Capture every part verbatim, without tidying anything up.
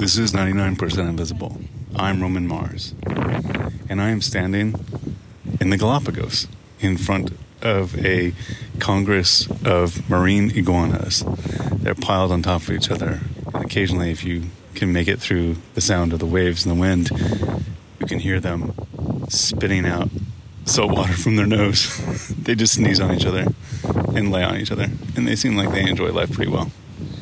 This is ninety-nine percent Invisible. I'm Roman Mars, and I am standing in the Galapagos in front of a congress of marine iguanas. They're piled on top of each other, and occasionally, if you can make it through the sound of the waves and the wind, you can hear them spitting out salt water from their nose. They just sneeze on each other and lay on each other, and they seem like they enjoy life pretty well.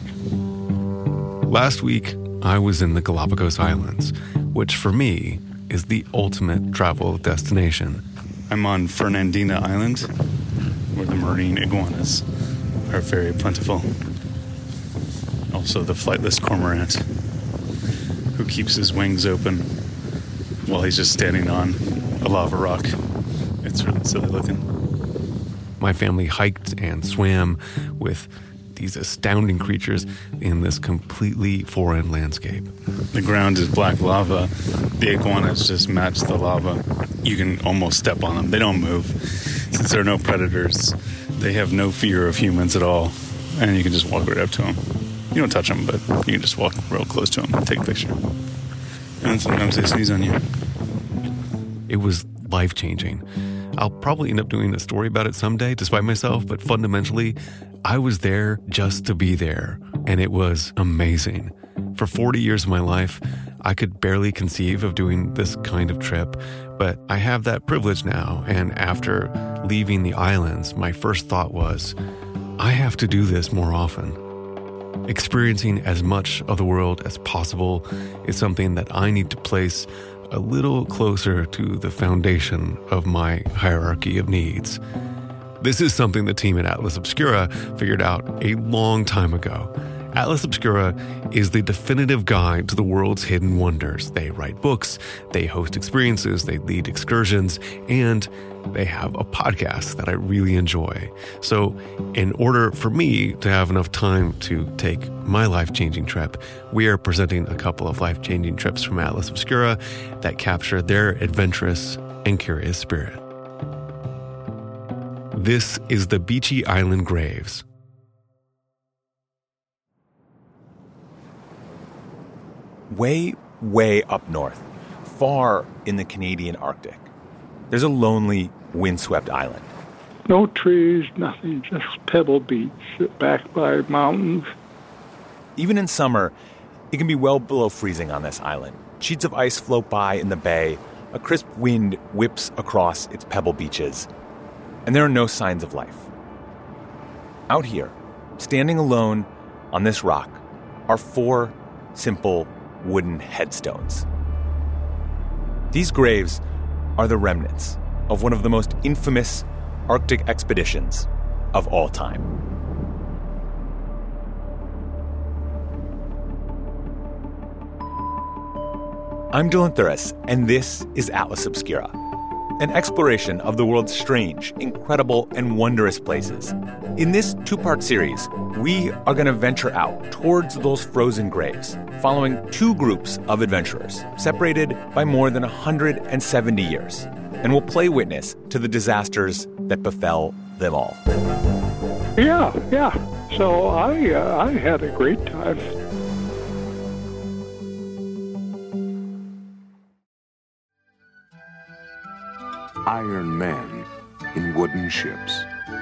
Last week, I was in the Galapagos Islands, which for me is the ultimate travel destination. I'm on Fernandina Island, where the marine iguanas are very plentiful. Also the flightless cormorant, who keeps his wings open while he's just standing on a lava rock. It's really silly looking. My family hiked and swam with these astounding creatures in this completely foreign landscape. The ground is black lava. The iguanas just match the lava. You can almost step on them. They don't move. Since there are no predators, they have no fear of humans at all. And you can just walk right up to them. You don't touch them, but you can just walk real close to them and take a picture. And then sometimes they sneeze on you. It was life-changing. I'll probably end up doing a story about it someday, despite myself, but fundamentally, I was there just to be there, and it was amazing. For forty years of my life, I could barely conceive of doing this kind of trip, but I have that privilege now, and after leaving the islands, my first thought was, I have to do this more often. Experiencing as much of the world as possible is something that I need to place a little closer to the foundation of my hierarchy of needs. This is something the team at Atlas Obscura figured out a long time ago. Atlas Obscura is the definitive guide to the world's hidden wonders. They write books, they host experiences, they lead excursions, and they have a podcast that I really enjoy. So in order for me to have enough time to take my life-changing trip, we are presenting a couple of life-changing trips from Atlas Obscura that capture their adventurous and curious spirit. This is the Beachy Island Graves. Way, way up north, far in the Canadian Arctic, there's a lonely, windswept island. No trees, nothing, just Pebble Beach, backed by mountains. Even in summer, it can be well below freezing on this island. Sheets of ice float by in the bay, a crisp wind whips across its pebble beaches, and there are no signs of life. Out here, standing alone on this rock, are four simple wooden headstones. These graves are the remnants of one of the most infamous Arctic expeditions of all time. I'm Dylan Thuras, and this is Atlas Obscura, an exploration of the world's strange, incredible, and wondrous places. In this two-part series, we are going to venture out towards those frozen graves, following two groups of adventurers separated by more than one hundred seventy years, and we'll play witness to the disasters that befell them all. Yeah, yeah. So I, uh, I had a great time. Iron men in wooden ships.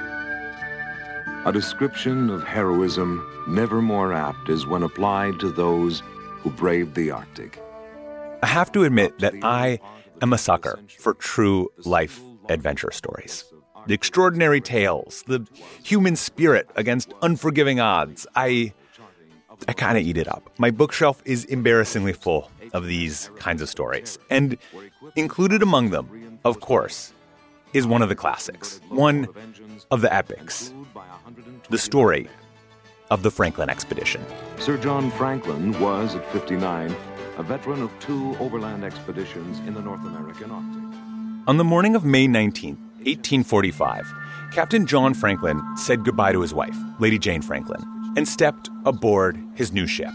A description of heroism never more apt as when applied to those who braved the Arctic. I have to admit that I am a sucker for true life adventure stories. The extraordinary tales, the human spirit against unforgiving odds. I, I kind of eat it up. My bookshelf is embarrassingly full of these kinds of stories. And included among them, of course, is one of the classics, one of the epics, the story of the Franklin expedition. Sir John Franklin was, at fifty-nine, a veteran of two overland expeditions in the North American Arctic. On the morning of May nineteenth, eighteen forty-five, Captain John Franklin said goodbye to his wife, Lady Jane Franklin, and stepped aboard his new ship.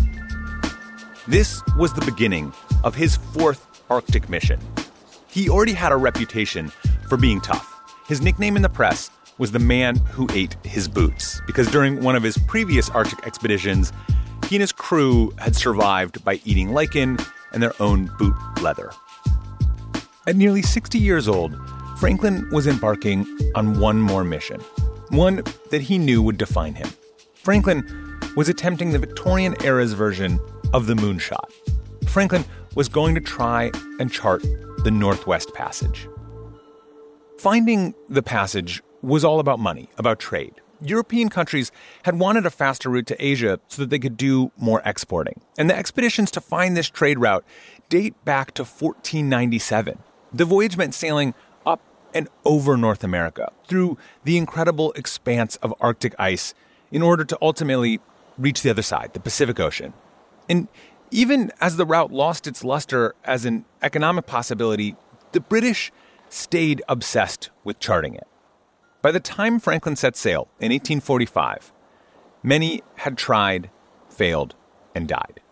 This was the beginning of his fourth Arctic mission. He already had a reputation for being tough. His nickname in the press was the man who ate his boots, because during one of his previous Arctic expeditions, He and his crew had survived by eating lichen and their own boot leather. At nearly sixty years old, Franklin was embarking on one more mission, one that he knew would define him. Franklin was attempting the Victorian era's version of the moonshot. Franklin was going to try and chart the Northwest Passage. Finding the passage was all about money, about trade. European countries had wanted a faster route to Asia so that they could do more exporting. And the expeditions to find this trade route date back to fourteen ninety-seven. The voyage meant sailing up and over North America through the incredible expanse of Arctic ice in order to ultimately reach the other side, the Pacific Ocean. And even as the route lost its luster as an economic possibility, the British stayed obsessed with charting it. By the time Franklin set sail in eighteen forty-five, many had tried, failed, and died.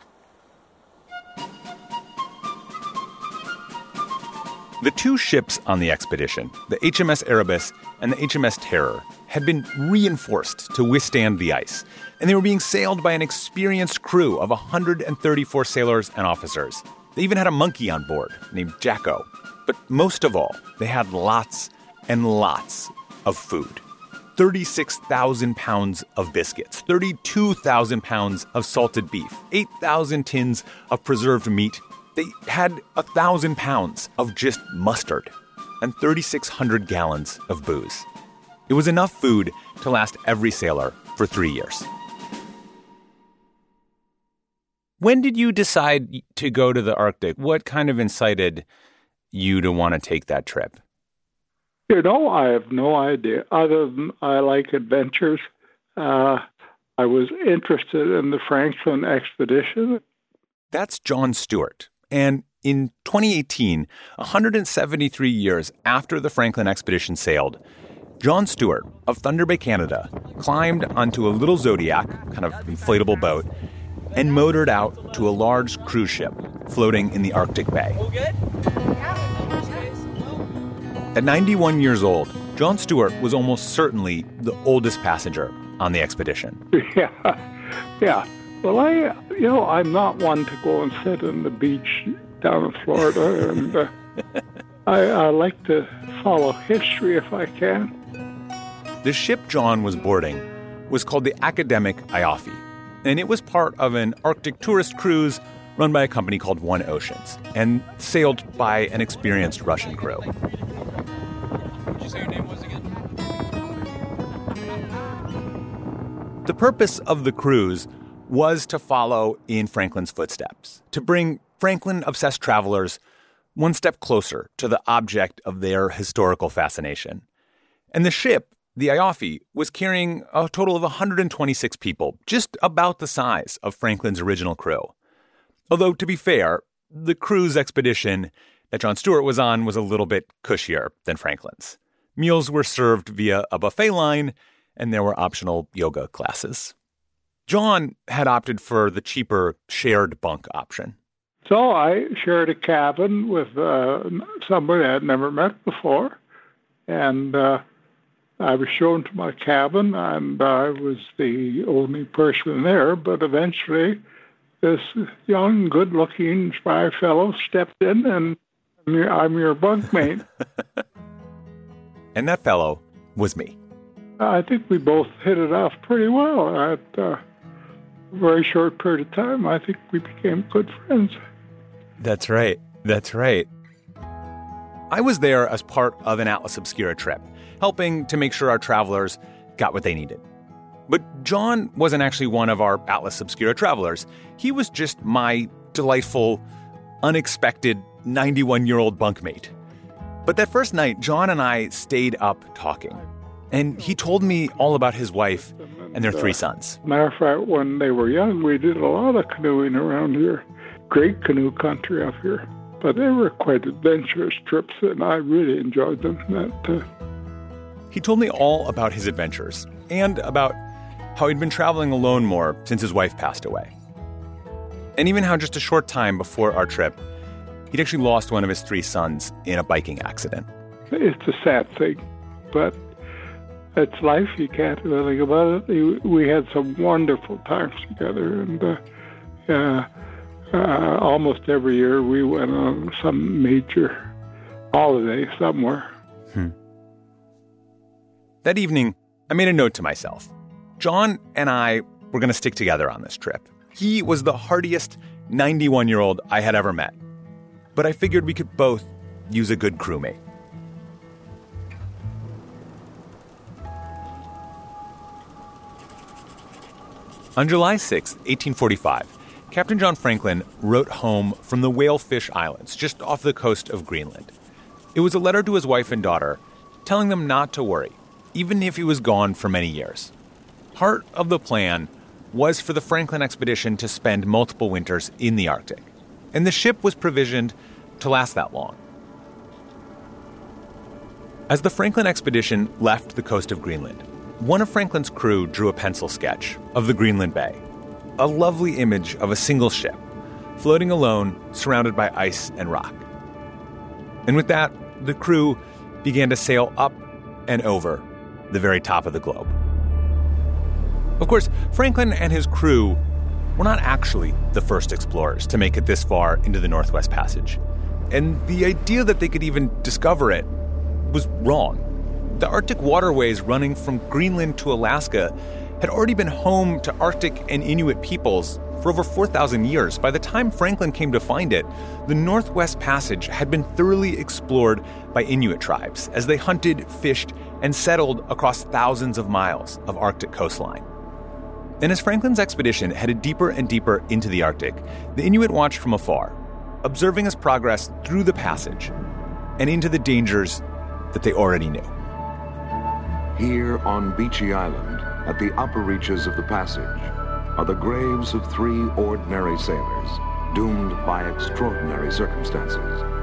The two ships on the expedition, the H M S Erebus and the H M S Terror, had been reinforced to withstand the ice, and they were being sailed by an experienced crew of one hundred thirty-four sailors and officers. They even had a monkey on board named Jacko. But most of all, they had lots and lots of food. thirty-six thousand pounds of biscuits, thirty-two thousand pounds of salted beef, eight thousand tins of preserved meat. They had one thousand pounds of just mustard and thirty-six hundred gallons of booze. It was enough food to last every sailor for three years. When did you decide to go to the Arctic? What kind of incited you to want to take that trip? You know, I have no idea. Other than I like adventures, uh, I was interested in the Franklin expedition. That's John Stewart. And in twenty eighteen, one hundred seventy-three years after the Franklin expedition sailed, John Stewart of Thunder Bay, Canada, climbed onto a little Zodiac, kind of inflatable boat, and motored out to a large cruise ship floating in the Arctic Bay. At ninety-one years old, John Stewart was almost certainly the oldest passenger on the expedition. Yeah, yeah. Well, I, you know, I'm not one to go and sit on the beach down in Florida, and uh, I, I like to follow history if I can. The ship John was boarding was called the Academic Ioffe, and it was part of an Arctic tourist cruise run by a company called One Oceans and sailed by an experienced Russian crew. What did you say your name was again? The purpose of the cruise was to follow in Franklin's footsteps, to bring Franklin-obsessed travelers one step closer to the object of their historical fascination. And the ship, the Ioffe, was carrying a total of one hundred twenty-six people, just about the size of Franklin's original crew. Although, to be fair, the cruise expedition that John Stewart was on was a little bit cushier than Franklin's. Meals were served via a buffet line, and there were optional yoga classes. John had opted for the cheaper shared bunk option. So I shared a cabin with uh, somebody I'd never met before, and uh, I was shown to my cabin, and I was the only person there, but eventually this young, good-looking spry fellow stepped in, and I'm your bunkmate. And that fellow was me. I think we both hit it off pretty well. At uh, a very short period of time, I think we became good friends. That's right. That's right. I was there as part of an Atlas Obscura trip, helping to make sure our travelers got what they needed. But John wasn't actually one of our Atlas Obscura travelers. He was just my delightful, unexpected ninety-one-year-old bunkmate. But that first night, John and I stayed up talking. And he told me all about his wife and their three sons. Matter of fact, when they were young, we did a lot of canoeing around here. Great canoe country up here. But they were quite adventurous trips, and I really enjoyed them. That, uh... He told me all about his adventures and about how he'd been traveling alone more since his wife passed away. And even how just a short time before our trip, he'd actually lost one of his three sons in a biking accident. It's a sad thing, but it's life. You can't do anything about it. We had some wonderful times together, and uh, uh, uh, almost every year we went on some major holiday somewhere. Hmm. That evening, I made a note to myself. John and I were going to stick together on this trip. He was the hardiest ninety-one-year-old I had ever met. But I figured we could both use a good crewmate. On July sixth, eighteen forty-five, Captain John Franklin wrote home from the Whalefish Islands, just off the coast of Greenland. It was a letter to his wife and daughter, telling them not to worry, even if he was gone for many years. Part of the plan was for the Franklin expedition to spend multiple winters in the Arctic, and the ship was provisioned to last that long. As the Franklin expedition left the coast of Greenland, one of Franklin's crew drew a pencil sketch of the Greenland Bay, a lovely image of a single ship, floating alone, surrounded by ice and rock. And with that, the crew began to sail up and over the very top of the globe. Of course, Franklin and his crew were not actually the first explorers to make it this far into the Northwest Passage. And the idea that they could even discover it was wrong. The Arctic waterways running from Greenland to Alaska had already been home to Arctic and Inuit peoples for over four thousand years. By the time Franklin came to find it, the Northwest Passage had been thoroughly explored by Inuit tribes as they hunted, fished, and settled across thousands of miles of Arctic coastline. And as Franklin's expedition headed deeper and deeper into the Arctic, the Inuit watched from afar, observing his progress through the passage and into the dangers that they already knew. Here on Beechey Island, at the upper reaches of the passage, are the graves of three ordinary sailors, doomed by extraordinary circumstances.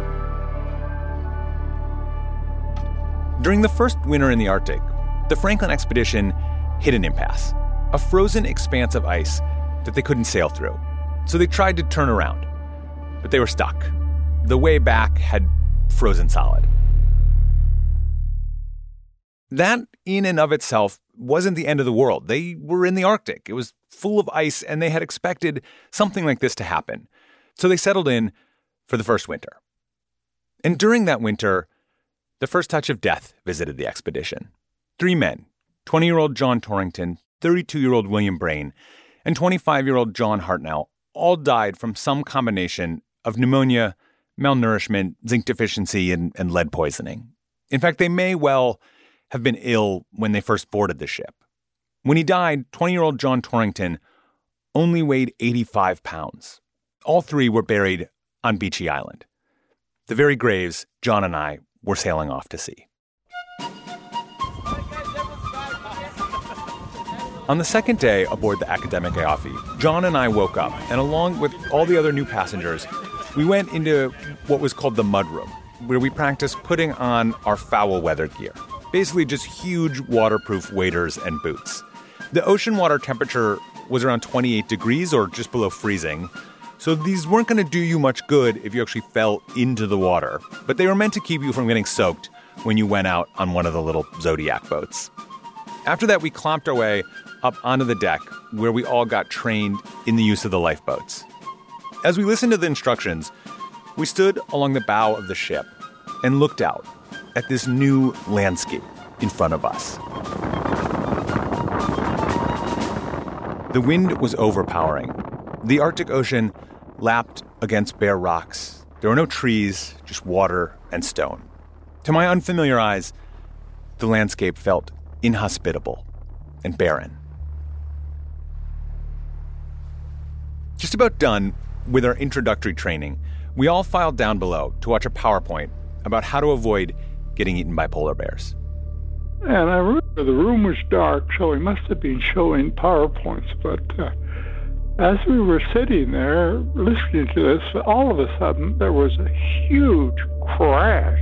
During the first winter in the Arctic, the Franklin expedition hit an impasse, a frozen expanse of ice that they couldn't sail through. So they tried to turn around, but they were stuck. The way back had frozen solid. That, in and of itself, wasn't the end of the world. They were in the Arctic. It was full of ice, and they had expected something like this to happen. So they settled in for the first winter. And during that winter, the first touch of death visited the expedition. Three men, twenty-year-old John Torrington, thirty-two-year-old William Brain, and twenty-five-year-old John Hartnell, all died from some combination of pneumonia, malnourishment, zinc deficiency, and, and lead poisoning. In fact, they may well have been ill when they first boarded the ship. When he died, twenty-year-old John Torrington only weighed eighty-five pounds. All three were buried on Beechey Island, the very graves John and I were sailing off to see. On the second day aboard the Academic Eoffie, John and I woke up, and along with all the other new passengers, we went into what was called the mudroom, where we practiced putting on our foul weather gear. Basically just huge waterproof waders and boots. The ocean water temperature was around twenty-eight degrees or just below freezing, so these weren't going to do you much good if you actually fell into the water, but they were meant to keep you from getting soaked when you went out on one of the little Zodiac boats. After that, we clomped our way up onto the deck, where we all got trained in the use of the lifeboats. As we listened to the instructions, we stood along the bow of the ship and looked out at this new landscape in front of us. The wind was overpowering. The Arctic Ocean lapped against bare rocks. There were no trees, just water and stone. To my unfamiliar eyes, the landscape felt inhospitable and barren. Just about done with our introductory training, we all filed down below to watch a PowerPoint about how to avoid getting eaten by polar bears. And I remember the room was dark, so we must have been showing PowerPoints. But uh, as we were sitting there listening to this, all of a sudden there was a huge crash.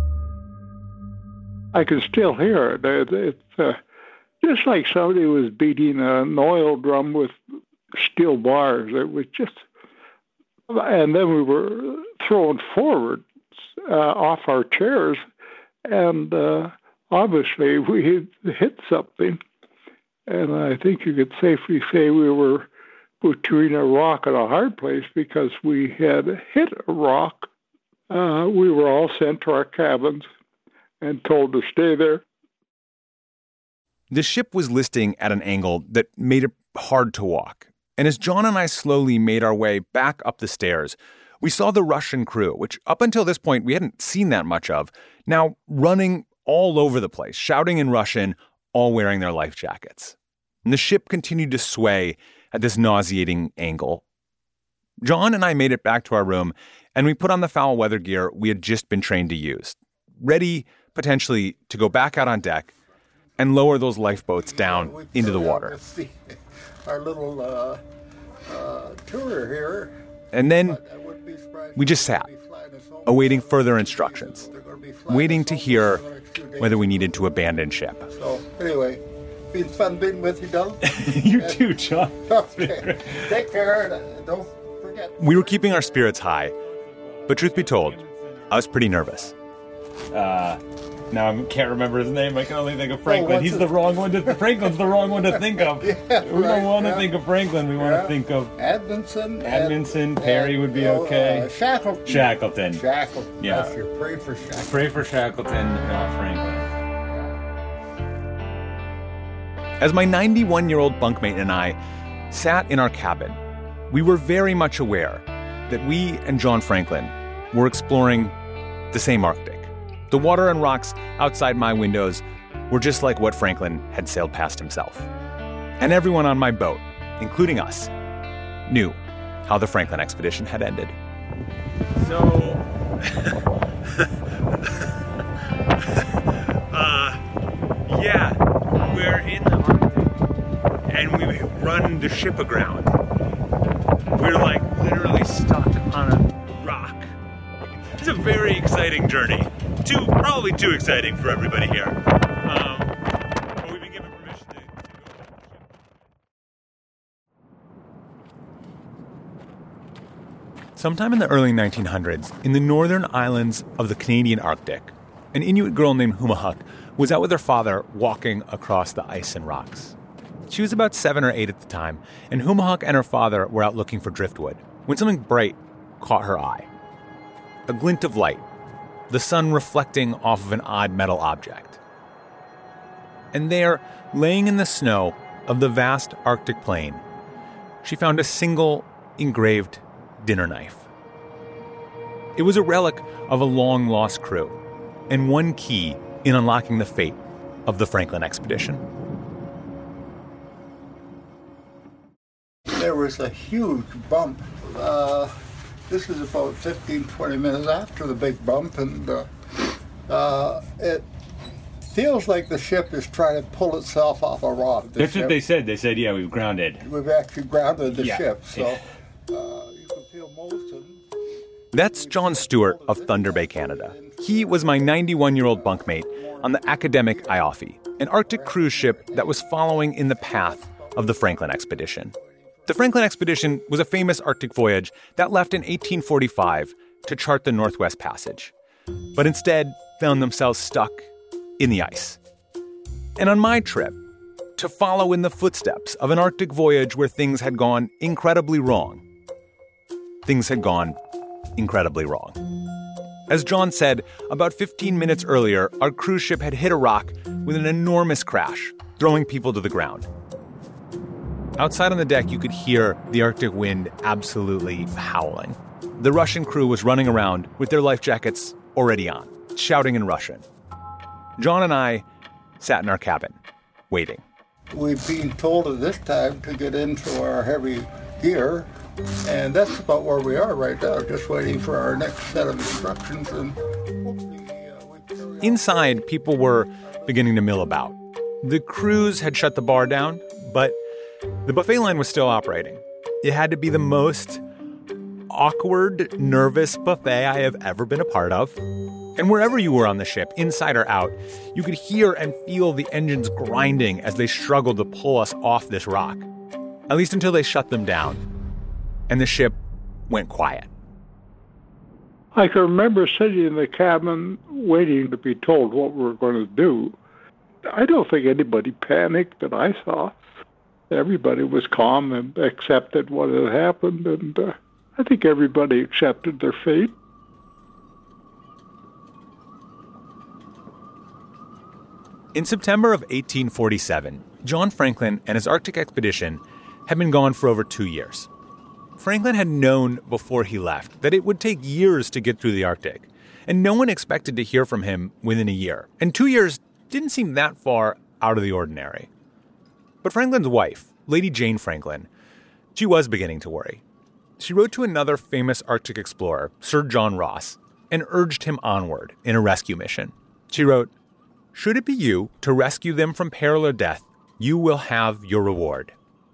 I can still hear it. it it's uh, just like somebody was beating an oil drum with steel bars. It was just, and then we were thrown forward uh, off our chairs. And uh, obviously we had hit something, and I think you could safely say we were between a rock and a hard place because we had hit a rock. Uh, we were all sent to our cabins and told to stay there. The ship was listing at an angle that made it hard to walk. And as John and I slowly made our way back up the stairs, we saw the Russian crew, which up until this point we hadn't seen that much of, now running all over the place, shouting in Russian, all wearing their life jackets. And the ship continued to sway at this nauseating angle. John and I made it back to our room, and we put on the foul weather gear we had just been trained to use, ready potentially to go back out on deck and lower those lifeboats down into the water. Our little uh, uh, tour here. And then we just sat, awaiting further instructions, waiting to hear whether we needed to abandon ship. So anyway, been fun being with you, Dylan. You too, John. Okay. Take care and don't forget. We were keeping our spirits high, but truth be told, I was pretty nervous. Uh, now I can't remember his name. I can only think of Franklin. Oh, He's his... the wrong one. To, Franklin's the wrong one to think of. Yeah, we right, don't want to yeah. think of Franklin. We want yeah. to think of Edmondson. Edmondson. And, Perry and, would be you know, okay. Uh, Shackleton. Shackleton. Shackleton. Yeah. Yes, you pray for Shackleton. Pray for Shackleton, not Franklin. As my ninety-one-year-old bunkmate and I sat in our cabin, we were very much aware that we and John Franklin were exploring the same Arctic. The water and rocks outside my windows were just like what Franklin had sailed past himself. And everyone on my boat, including us, knew how the Franklin expedition had ended. So, uh, yeah, we're in the Arctic, and we run the ship aground. We're like literally stuck on a rock. It's a very exciting journey. Too, probably too exciting for everybody here. Um, but we've been given permission to, to go on the ship. Sometime in the early nineteen hundreds, in the northern islands of the Canadian Arctic, an Inuit girl named Humahuk was out with her father walking across the ice and rocks. She was about seven or eight at the time, and Humahuk and her father were out looking for driftwood when something bright caught her eye. A glint of light, the sun reflecting off of an odd metal object. And there, laying in the snow of the vast Arctic plain, she found a single engraved dinner knife. It was a relic of a long-lost crew, and one key in unlocking the fate of the Franklin expedition. There was a huge bump. Uh, this is about fifteen, twenty minutes after the big bump, and uh, uh, it feels like the ship is trying to pull itself off a rock. The That's ship, what they said. They said, yeah, we've grounded. We've actually grounded the Yeah. ship, so uh, you can feel motion. That's John Stewart of Thunder Bay, Canada. He was my ninety-one-year-old bunkmate on the Academic Ioffe, an Arctic cruise ship that was following in the path of the Franklin expedition. The Franklin expedition was a famous Arctic voyage that left in eighteen forty-five to chart the Northwest Passage, but instead found themselves stuck in the ice. And on my trip, to follow in the footsteps of an Arctic voyage where things had gone incredibly wrong, things had gone incredibly wrong. As John said, about fifteen minutes earlier, our cruise ship had hit a rock with an enormous crash, throwing people to the ground. Outside on the deck, you could hear the Arctic wind absolutely howling. The Russian crew was running around with their life jackets already on, shouting in Russian. John and I sat in our cabin, waiting. We've been told at this time to get into our heavy gear, and that's about where we are right now, just waiting for our next set of instructions. And hopefully, uh, we carry on. Inside, people were beginning to mill about. The crews had shut the bar down, but the buffet line was still operating. It had to be the most awkward, nervous buffet I have ever been a part of. And wherever you were on the ship, inside or out, you could hear and feel the engines grinding as they struggled to pull us off this rock. At least until they shut them down, and the ship went quiet. I can remember sitting in the cabin waiting to be told what we were going to do. I don't think anybody panicked that I saw. Everybody was calm and accepted what had happened, and uh, I think everybody accepted their fate. In September of eighteen forty-seven, John Franklin and his Arctic expedition had been gone for over two years. Franklin had known before he left that it would take years to get through the Arctic, and no one expected to hear from him within a year. And two years didn't seem that far out of the ordinary. But Franklin's wife, Lady Jane Franklin, she was beginning to worry. She wrote to another famous Arctic explorer, Sir John Ross, and urged him onward in a rescue mission. She wrote, "Should it be you to rescue them from peril or death, you will have your reward."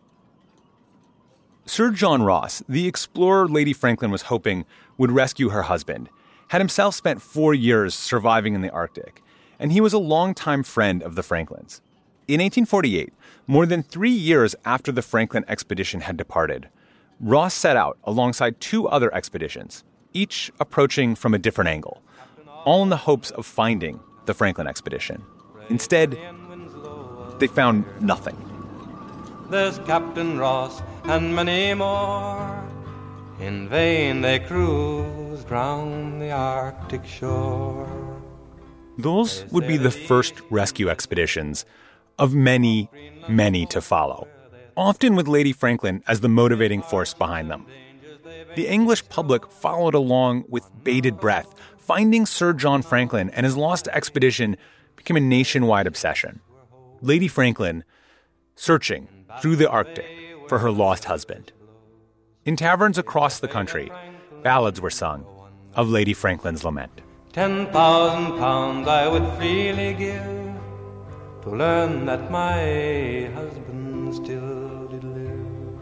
Sir John Ross, the explorer Lady Franklin was hoping would rescue her husband, had himself spent four years surviving in the Arctic, and he was a longtime friend of the Franklins. In eighteen forty-eight, more than three years after the Franklin expedition had departed, Ross set out alongside two other expeditions, each approaching from a different angle, all in the hopes of finding the Franklin expedition. Instead, they found nothing. There's Captain Ross and many more. In vain they cruised round the Arctic shore. Those would be the first rescue expeditions of many, many to follow, often with Lady Franklin as the motivating force behind them. The English public followed along with bated breath. Finding Sir John Franklin and his lost expedition became a nationwide obsession. Lady Franklin searching through the Arctic for her lost husband. In taverns across the country, ballads were sung of Lady Franklin's lament. Ten thousand pounds I would freely give to learn that my husband still did live,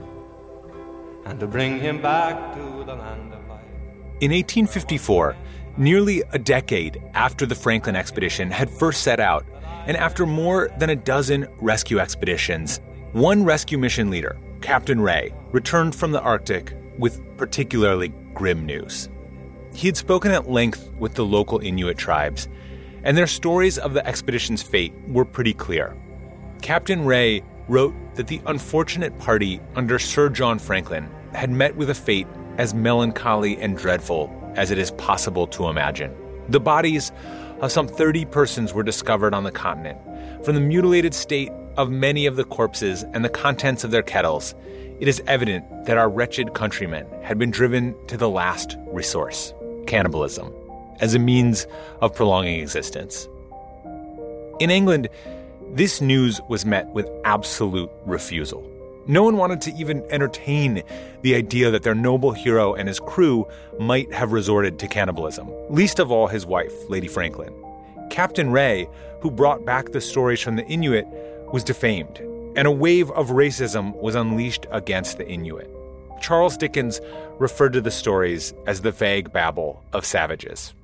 and to bring him back to the land of life. In eighteen fifty-four, nearly a decade after the Franklin expedition had first set out, and after more than a dozen rescue expeditions, one rescue mission leader, Captain Ray, returned from the Arctic with particularly grim news. He had spoken at length with the local Inuit tribes, and their stories of the expedition's fate were pretty clear. Captain Ray wrote that the unfortunate party under Sir John Franklin had met with a fate as melancholy and dreadful as it is possible to imagine. The bodies of some thirty persons were discovered on the continent. From the mutilated state of many of the corpses and the contents of their kettles, it is evident that our wretched countrymen had been driven to the last resource, cannibalism, as a means of prolonging existence. In England, this news was met with absolute refusal. No one wanted to even entertain the idea that their noble hero and his crew might have resorted to cannibalism, least of all his wife, Lady Franklin. Captain Ray, who brought back the stories from the Inuit, was defamed, and a wave of racism was unleashed against the Inuit. Charles Dickens referred to the stories as the vague babble of savages.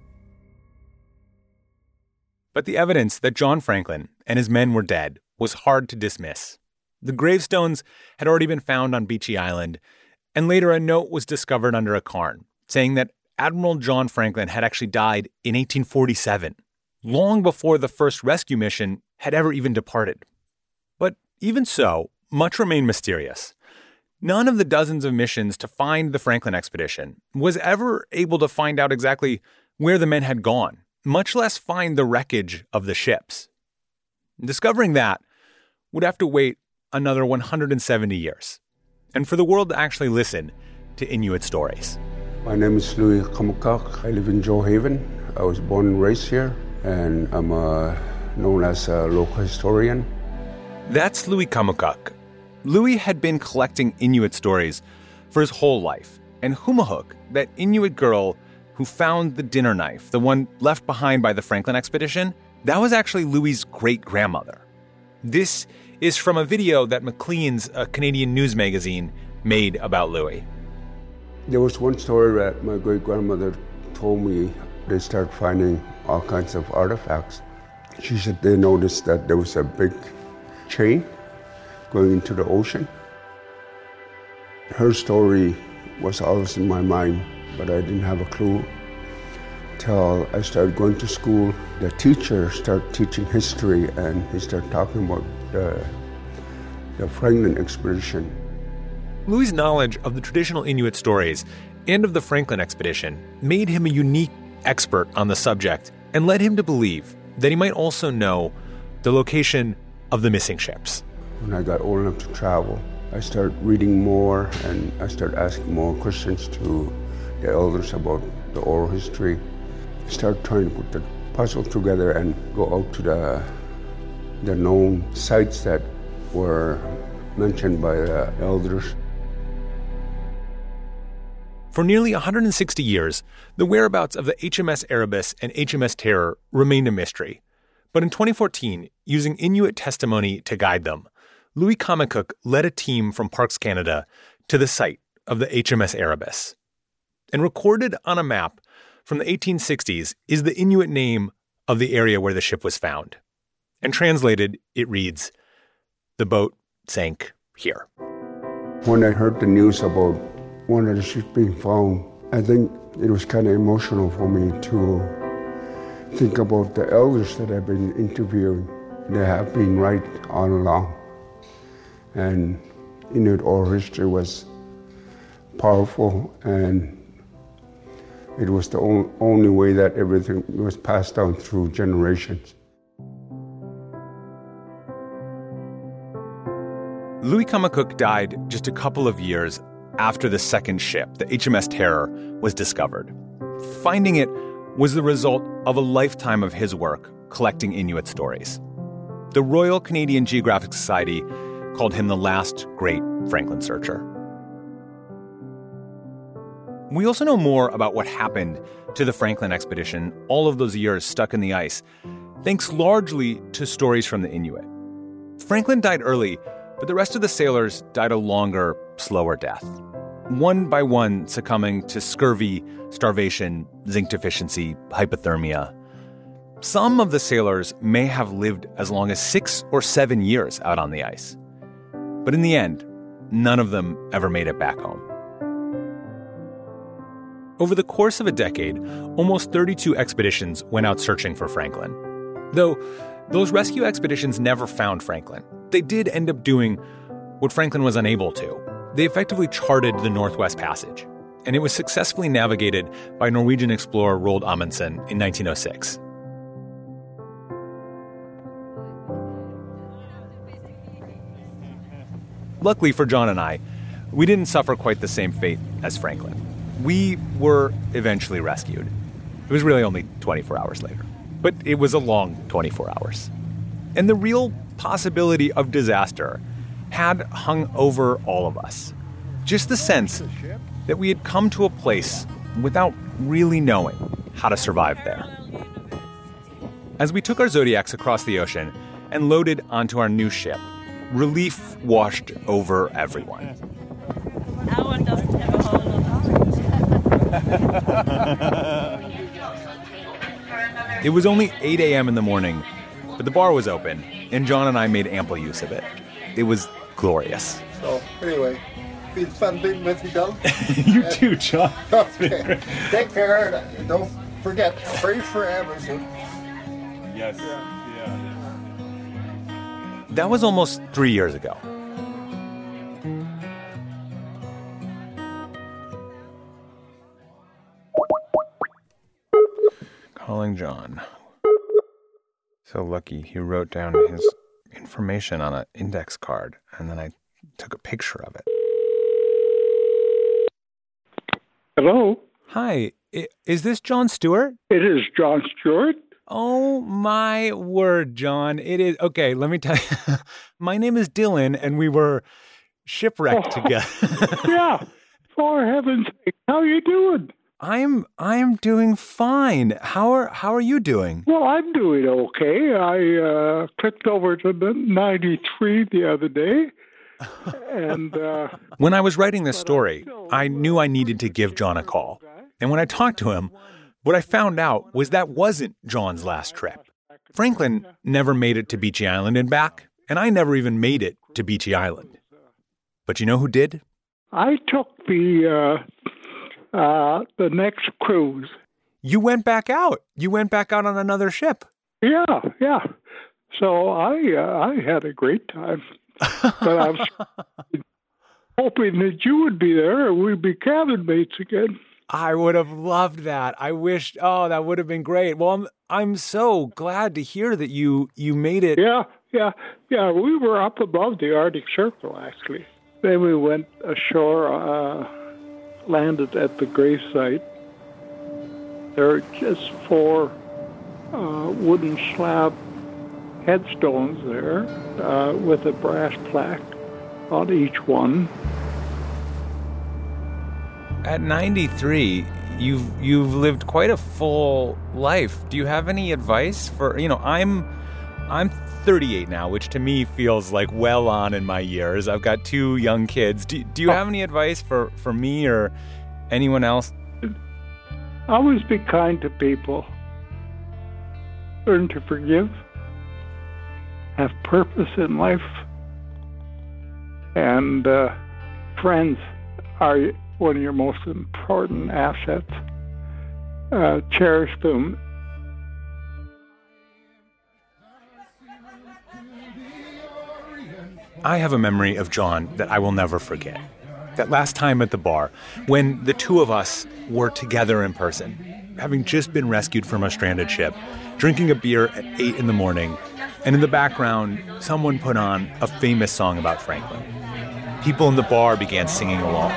But the evidence that John Franklin and his men were dead was hard to dismiss. The gravestones had already been found on Beechey Island, and later a note was discovered under a cairn, saying that Admiral John Franklin had actually died in eighteen forty-seven, long before the first rescue mission had ever even departed. But even so, much remained mysterious. None of the dozens of missions to find the Franklin expedition was ever able to find out exactly where the men had gone, much less find the wreckage of the ships. Discovering that would have to wait another one hundred seventy years, and for the world to actually listen to Inuit stories. My name is Louis Kamukak. I live in Joe Haven. I was born and raised here, and I'm uh, known as a local historian. That's Louis Kamukak. Louis had been collecting Inuit stories for his whole life, and Humahuk, that Inuit girl who found the dinner knife, the one left behind by the Franklin expedition, that was actually Louis's great-grandmother. This is from a video that Maclean's, a Canadian news magazine, made about Louis. There was one story that my great-grandmother told me. They started finding all kinds of artifacts. She said they noticed that there was a big chain going into the ocean. Her story was always in my mind, but I didn't have a clue till I started going to school. The teacher started teaching history, and he started talking about the, the Franklin expedition. Louis's knowledge of the traditional Inuit stories and of the Franklin expedition made him a unique expert on the subject and led him to believe that he might also know the location of the missing ships. When I got old enough to travel, I started reading more, and I started asking more questions to the elders about the oral history. I started trying to put the puzzle together and go out to the, the known sites that were mentioned by the elders. For nearly one hundred sixty years, the whereabouts of the H M S Erebus and H M S Terror remained a mystery. But in twenty fourteen, using Inuit testimony to guide them, Louis Kamakuk led a team from Parks Canada to the site of the H M S Erebus. And recorded on a map from the eighteen sixties is the Inuit name of the area where the ship was found. And translated, it reads, "The boat sank here." When I heard the news about one of the ships being found, I think it was kind of emotional for me to think about the elders that I've been interviewing. They have been right all along. And Inuit oral history was powerful, and it was the on, only way that everything was passed down through generations. Louis Kamakuk died just a couple of years after the second ship, the H M S Terror, was discovered. Finding it was the result of a lifetime of his work collecting Inuit stories. The Royal Canadian Geographic Society called him the last great Franklin searcher. We also know more about what happened to the Franklin expedition all of those years stuck in the ice, thanks largely to stories from the Inuit. Franklin died early, but the rest of the sailors died a longer, slower death, one by one succumbing to scurvy, starvation, zinc deficiency, hypothermia. Some of the sailors may have lived as long as six or seven years out on the ice. But in the end, none of them ever made it back home. Over the course of a decade, almost thirty-two expeditions went out searching for Franklin. Though those rescue expeditions never found Franklin, they did end up doing what Franklin was unable to. They effectively charted the Northwest Passage, and it was successfully navigated by Norwegian explorer Roald Amundsen in nineteen oh six. Luckily for John and I, we didn't suffer quite the same fate as Franklin. We were eventually rescued. It was really only twenty-four hours later, but it was a long twenty-four hours. And the real possibility of disaster had hung over all of us. Just the sense that we had come to a place without really knowing how to survive there. As we took our Zodiacs across the ocean and loaded onto our new ship, relief washed over everyone. Our one doesn't have a hole in It was only eight a.m. in the morning, but the bar was open, and John and I made ample use of it. It was glorious. So, anyway, been fun being with you, Doug. You too, John. Okay. Take care. Don't forget, pray for Amazon. Yes. Yeah. That was almost three years ago. Calling John. So lucky he wrote down his information on an index card, and then I took a picture of it. Hello? Hi, I- is this John Stewart? It is John Stewart. Oh, my word, John. It is. Okay, let me tell you. My name is Dylan, and we were shipwrecked Oh, together. Yeah. For heaven's sake, how you doing? I'm I'm doing fine. How are how are you doing? Well, I'm doing okay. I uh, clicked over to the ninety-three the other day. And uh, When I was writing this story, I knew I needed to give John a call. And when I talked to him, what I found out was that wasn't John's last trip. Franklin never made it to Beachy Island and back, and I never even made it to Beachy Island. But you know who did? I took the uh, uh, the next cruise. you went back out. You went back out on another ship. Yeah, yeah. So I uh, I had a great time. But I was hoping that you would be there and we'd be cabin mates again. I would have loved that. I wished, oh, that would have been great. Well, I'm, I'm so glad to hear that you, you made it. Yeah, yeah, yeah. We were up above the Arctic Circle, actually. Then we went ashore, uh, landed at the grave site. There are just four uh, wooden slab headstones there uh, with a brass plaque on each one. At ninety-three, you've you've lived quite a full life. Do you have any advice for, you know, I'm I'm thirty-eight now, which to me feels like well on in my years. I've got two young kids. Do, do you have any advice for, for me or anyone else? Always be kind to people. Learn to forgive. Have purpose in life. And uh, friends are one of your most important assets. Uh, cherish them. I have a memory of John that I will never forget. That last time at the bar, when the two of us were together in person, having just been rescued from a stranded ship, drinking a beer at eight in the morning, and in the background, someone put on a famous song about Franklin. People in the bar began singing along.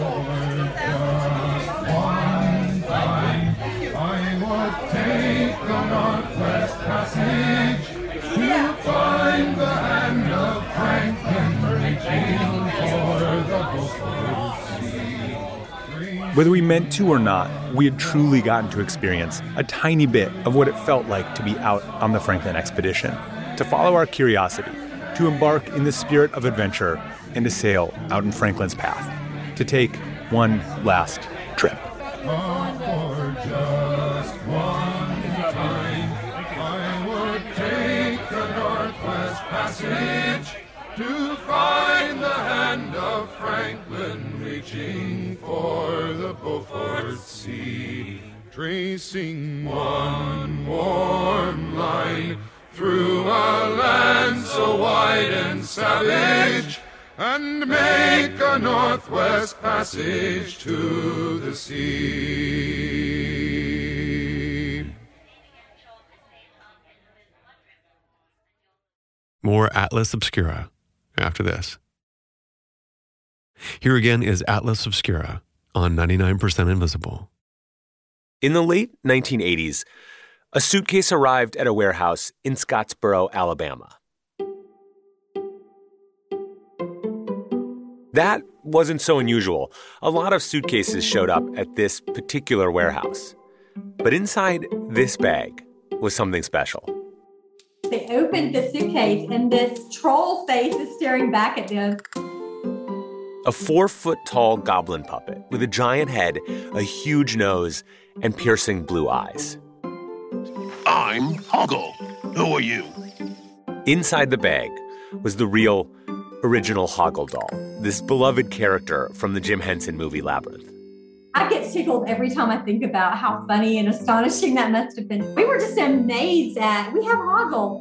Whether we meant to or not, we had truly gotten to experience a tiny bit of what it felt like to be out on the Franklin expedition, to follow our curiosity, to embark in the spirit of adventure, and to sail out in Franklin's path, to take one last trip. For just one time, I would take the Northwest Passage to find the hand of Franklin reaching for the Beaufort Sea, tracing one warm line through a land so wide and savage, and make a Northwest Passage to the sea. More Atlas Obscura after this. Here again is Atlas Obscura on ninety-nine percent Invisible. In the late nineteen eighties, a suitcase arrived at a warehouse in Scottsboro, Alabama. That wasn't so unusual. A lot of suitcases showed up at this particular warehouse. But inside this bag was something special. They opened the suitcase and this troll face is staring back at them. A four-foot-tall goblin puppet with a giant head, a huge nose, and piercing blue eyes. I'm Hoggle. Who are you? Inside the bag was the real, original Hoggle doll, this beloved character from the Jim Henson movie Labyrinth. I get tickled every time I think about how funny and astonishing that must have been. We were just amazed at, we have Hoggle.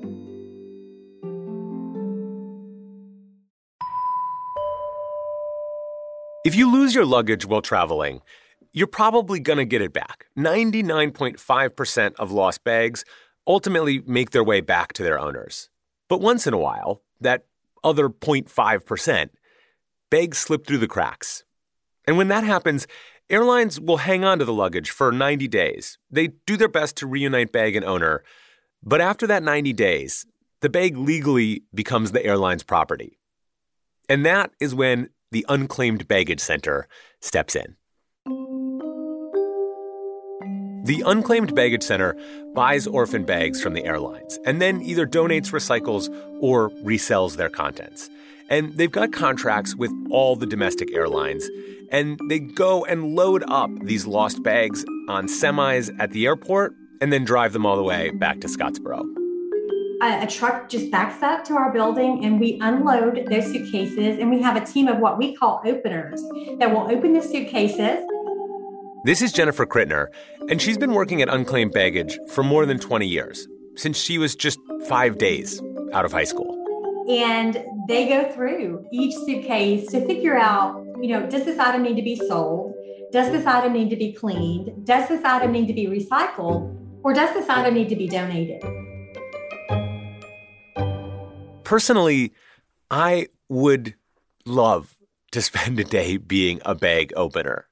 If you lose your luggage while traveling, you're probably going to get it back. ninety-nine point five percent of lost bags ultimately make their way back to their owners. But once in a while, that other zero point five percent, bags slip through the cracks. And when that happens, airlines will hang on to the luggage for ninety days. They do their best to reunite bag and owner. But after that ninety days, the bag legally becomes the airline's property. And that is when the Unclaimed Baggage Center steps in. The Unclaimed Baggage Center buys orphan bags from the airlines and then either donates, recycles, or resells their contents. And they've got contracts with all the domestic airlines, and they go and load up these lost bags on semis at the airport and then drive them all the way back to Scottsboro. A, a truck just backs up to our building and we unload those suitcases, and we have a team of what we call openers that will open the suitcases. This is Jennifer Krittner, and she's been working at Unclaimed Baggage for more than twenty years, since she was just five days out of high school. And they go through each suitcase to figure out, you know, does this item need to be sold? Does this item need to be cleaned? Does this item need to be recycled? Or does this item need to be donated? Personally, I would love to spend a day being a bag opener.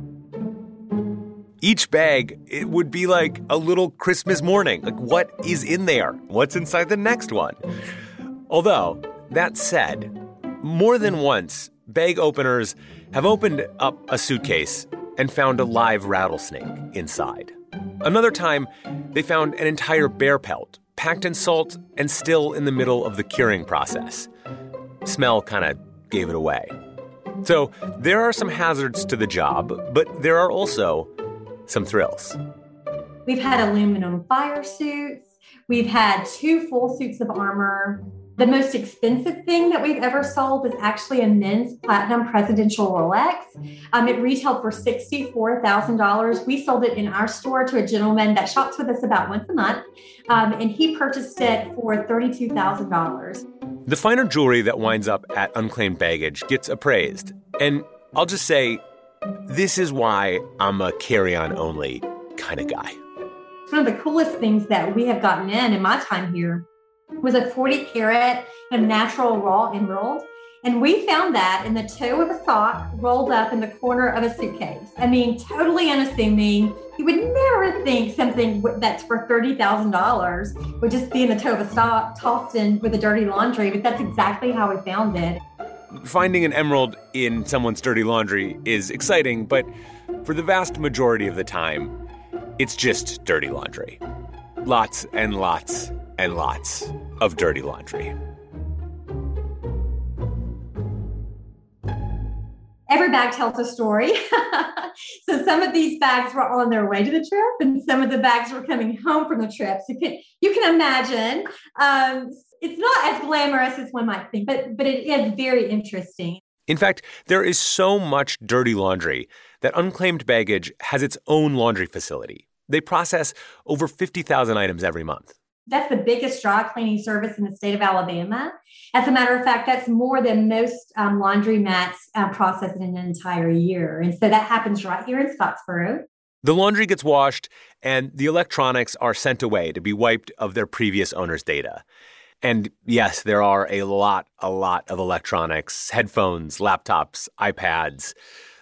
Each bag, it would be like a little Christmas morning. Like, what is in there? What's inside the next one? Although, that said, more than once, bag openers have opened up a suitcase and found a live rattlesnake inside. Another time, they found an entire bear pelt, packed in salt and still in the middle of the curing process. Smell kind of gave it away. So there are some hazards to the job, but there are also some thrills. We've had aluminum fire suits. We've had two full suits of armor. The most expensive thing that we've ever sold is actually a men's platinum presidential Rolex. Um, it retailed for sixty-four thousand dollars. We sold it in our store to a gentleman that shops with us about once a month, um, and he purchased it for thirty-two thousand dollars. The finer jewelry that winds up at Unclaimed Baggage gets appraised. And I'll just say, this is why I'm a carry-on only kind of guy. One of the coolest things that we have gotten in in my time here was a forty karat of natural raw emerald. And we found that in the toe of a sock rolled up in the corner of a suitcase. I mean, totally unassuming. You would never think something that's for thirty thousand dollars would just be in the toe of a sock tossed in with a dirty laundry, but that's exactly how we found it. Finding an emerald in someone's dirty laundry is exciting, but for the vast majority of the time, it's just dirty laundry. Lots and lots and lots of dirty laundry. Every bag tells a story. So some of these bags were on their way to the trip, and some of the bags were coming home from the trip. So you can, you can imagine. Um, it's not as glamorous as one might think, but, but it is very interesting. In fact, there is so much dirty laundry that Unclaimed Baggage has its own laundry facility. They process over fifty thousand items every month. That's the biggest dry cleaning service in the state of Alabama. As a matter of fact, that's more than most um, laundry mats uh, process in an entire year. And so that happens right here in Scottsboro. The laundry gets washed, and the electronics are sent away to be wiped of their previous owner's data. And yes, there are a lot, a lot of electronics, headphones, laptops, iPads.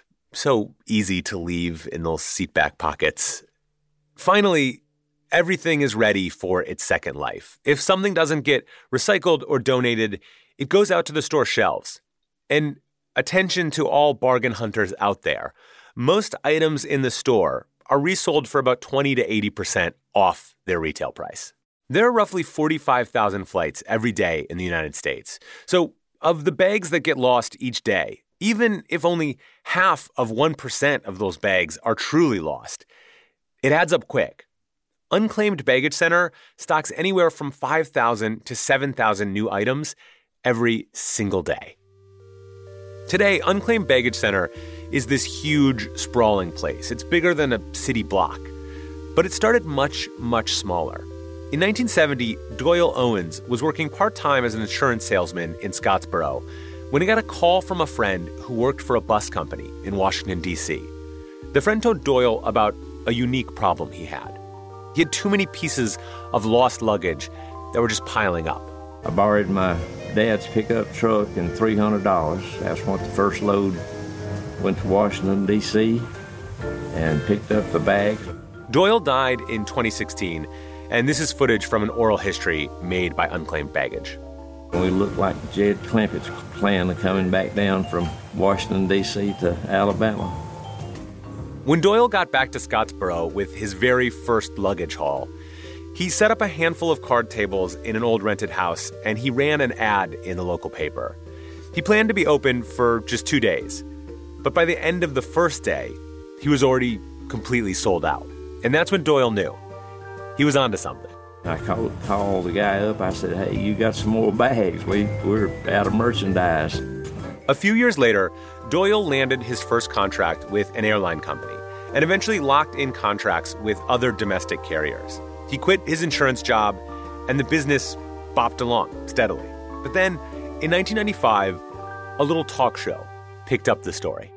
So easy to leave in those seat back pockets. Finally, everything is ready for its second life. If something doesn't get recycled or donated, it goes out to the store shelves. And attention to all bargain hunters out there. Most items in the store are resold for about twenty to eighty percent off their retail price. There are roughly forty-five thousand flights every day in the United States. So of the bags that get lost each day, even if only half of one percent of those bags are truly lost, it adds up quick. Unclaimed Baggage Center stocks anywhere from five thousand to seven thousand new items every single day. Today, Unclaimed Baggage Center is this huge, sprawling place. It's bigger than a city block. But it started much, much smaller. In nineteen seventy, Doyle Owens was working part-time as an insurance salesman in Scottsboro when he got a call from a friend who worked for a bus company in Washington, D C. The friend told Doyle about a unique problem he had. He had too many pieces of lost luggage that were just piling up. I borrowed my dad's pickup truck and three hundred dollars. That's what the first load went to Washington, D C, and picked up the bag. Doyle died in twenty sixteen, and this is footage from an oral history made by Unclaimed Baggage. We looked like Jed Clampett's plan of coming back down from Washington, D C to Alabama. When Doyle got back to Scottsboro with his very first luggage haul, he set up a handful of card tables in an old rented house, and he ran an ad in the local paper. He planned to be open for just two days, but by the end of the first day, he was already completely sold out. And that's when Doyle knew he was onto something. I called, called the guy up. I said, hey, you got some more bags. We, we're out of merchandise. A few years later, Doyle landed his first contract with an airline company, and eventually locked in contracts with other domestic carriers. He quit his insurance job, and the business bopped along steadily. But then, in nineteen ninety-five, a little talk show picked up the story.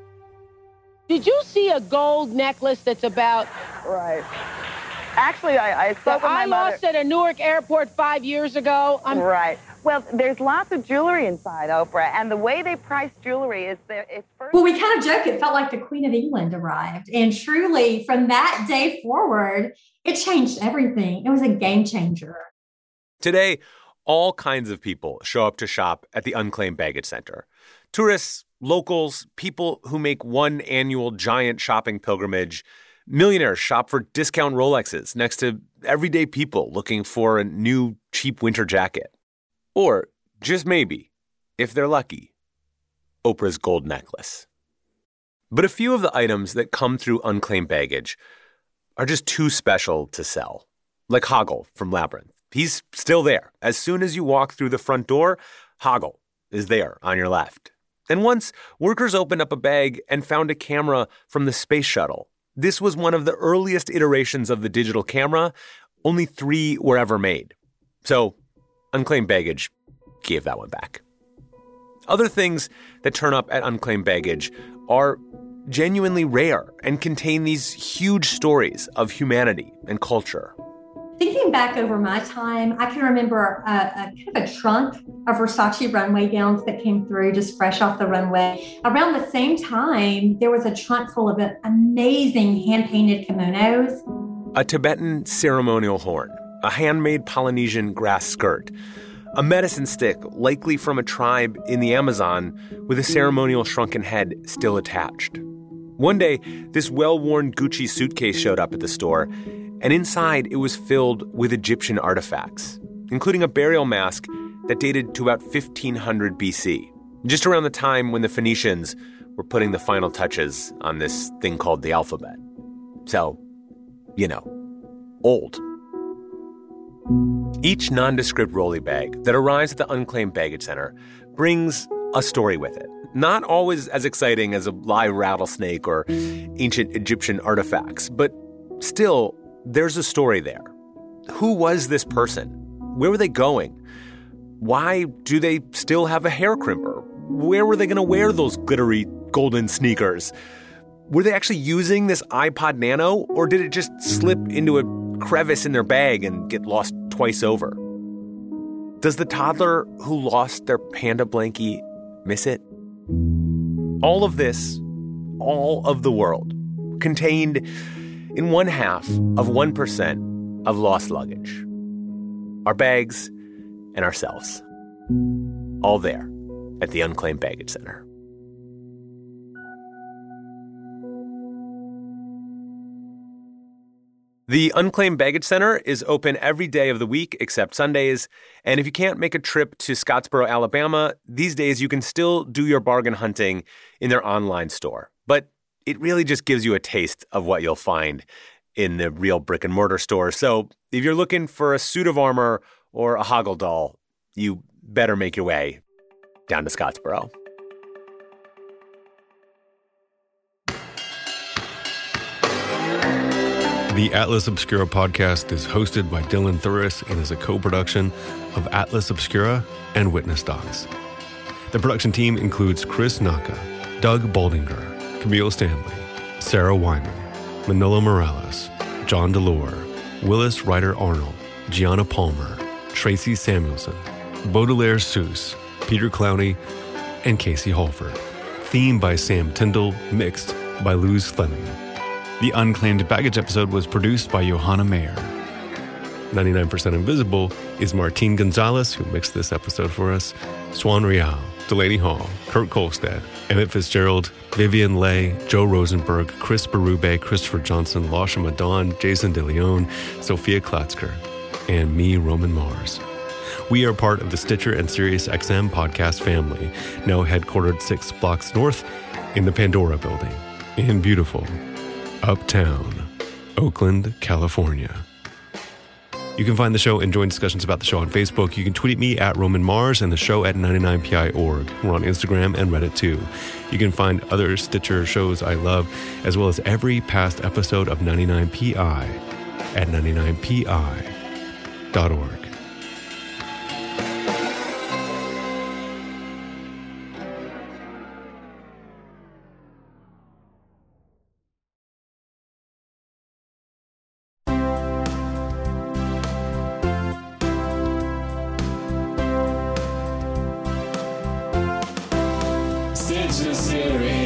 Did you see a gold necklace that's about... Right. Actually, I, I spoke that with my I mother. lost at a Newark airport five years ago? I'm... Right. Well, there's lots of jewelry inside, Oprah, and the way they price jewelry is that it's first... Well, we kind of joke it felt like the Queen of England arrived. And truly, from that day forward, it changed everything. It was a game changer. Today, all kinds of people show up to shop at the Unclaimed Baggage Center. Tourists, locals, people who make one annual giant shopping pilgrimage. Millionaires shop for discount Rolexes next to everyday people looking for a new cheap winter jacket. Or, just maybe, if they're lucky, Oprah's gold necklace. But a few of the items that come through Unclaimed Baggage are just too special to sell. Like Hoggle from Labyrinth. He's still there. As soon as you walk through the front door, Hoggle is there on your left. And once, workers opened up a bag and found a camera from the space shuttle. This was one of the earliest iterations of the digital camera. Only three were ever made. So, Unclaimed Baggage gave that one back. Other things that turn up at Unclaimed Baggage are genuinely rare and contain these huge stories of humanity and culture. Thinking back over my time, I can remember a, a kind of a trunk of Versace runway gowns that came through just fresh off the runway. Around the same time, there was a trunk full of amazing hand-painted kimonos. A Tibetan ceremonial horn, a handmade Polynesian grass skirt, a medicine stick likely from a tribe in the Amazon with a ceremonial shrunken head still attached. One day, this well-worn Gucci suitcase showed up at the store, and inside it was filled with Egyptian artifacts, including a burial mask that dated to about fifteen hundred B C, just around the time when the Phoenicians were putting the final touches on this thing called the alphabet. So, you know, old. Each nondescript rolly bag that arrives at the Unclaimed Baggage Center brings a story with it. Not always as exciting as a live rattlesnake or ancient Egyptian artifacts, but still, there's a story there. Who was this person? Where were they going? Why do they still have a hair crimper? Where were they going to wear those glittery golden sneakers? Were they actually using this iPod Nano, or did it just slip into a crevice in their bag and get lost twice over? Does the toddler who lost their panda blankie miss it? All of this, all of the world, contained in one half of one percent of lost luggage. Our bags and ourselves. All there at the Unclaimed Baggage Center. The Unclaimed Baggage Center is open every day of the week except Sundays. And if you can't make a trip to Scottsboro, Alabama, these days you can still do your bargain hunting in their online store. But it really just gives you a taste of what you'll find in the real brick and mortar store. So if you're looking for a suit of armor or a Hoggle doll, you better make your way down to Scottsboro. The Atlas Obscura podcast is hosted by Dylan Thuris and is a co-production of Atlas Obscura and Witness Docs. The production team includes Chris Naka, Doug Baldinger, Camille Stanley, Sarah Wyman, Manolo Morales, John DeLore, Willis Ryder-Arnold, Gianna Palmer, Tracy Samuelson, Baudelaire Seuss, Peter Clowney, and Casey Halford. Theme by Sam Tyndall, mixed by Luz Fleming. The Unclaimed Baggage episode was produced by Johanna Mayer. ninety-nine percent Invisible is Martine Gonzalez, who mixed this episode for us, Swan Real, Delaney Hall, Kurt Kolstad, Emmett Fitzgerald, Vivian Leigh, Joe Rosenberg, Chris Berube, Christopher Johnson, Lasha Madon, Jason DeLeon, Sophia Klatzker, and me, Roman Mars. We are part of the Stitcher and SiriusXM podcast family, now headquartered six blocks north in the Pandora building in beautiful Uptown, Oakland, California. You can find the show and join discussions about the show on Facebook. You can tweet at me at Roman Mars and the show at ninety-nine P I dot org. We're on Instagram and Reddit too. You can find other Stitcher shows I love, as well as every past episode of ninety-nine P I at ninety-nine P I dot org. Stitcher series.